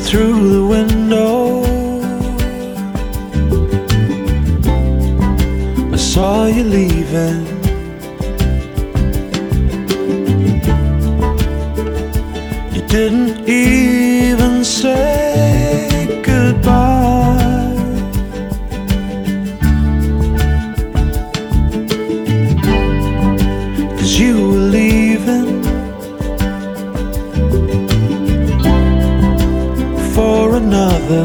through the window, I saw you leaving. You didn't even say goodbye. Cause you were leaving for another.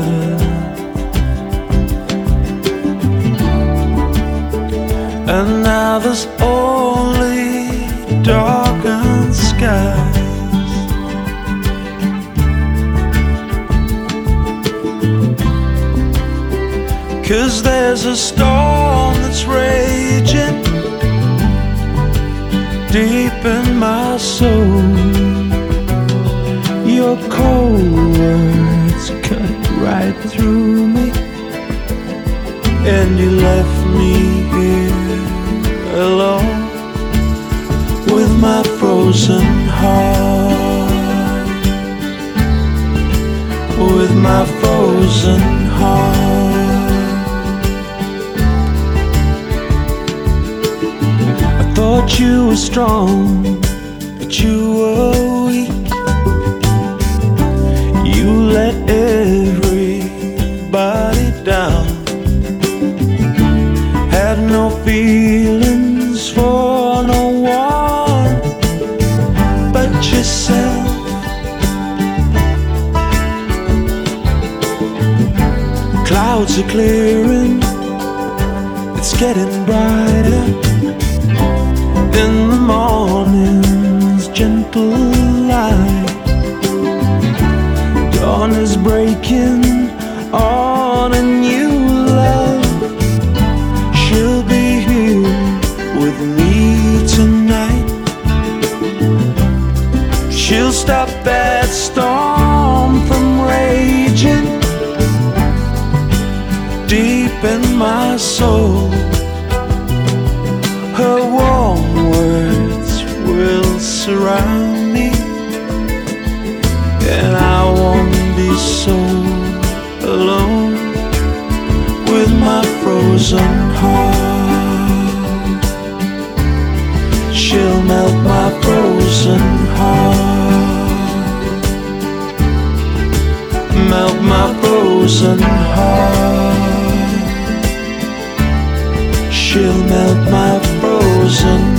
And now there's only darkened skies. Cause there's a storm that's raging deep in my soul. Your cold words cut right through me, and you left me here alone with my frozen heart, with my frozen heart. I thought you were strong, but you were weak. You let everybody down, had no feelings for no one but yourself. Clouds are clearing, it's getting brighter. In the morning's gentle light, dawn is breaking on a new love. She'll be here with me tonight. She'll stop that storm from raging deep in my soul. Her warm words will surround me, and I won't be so alone with my frozen heart. She'll melt my frozen heart, melt my frozen heart. She'll melt my frozen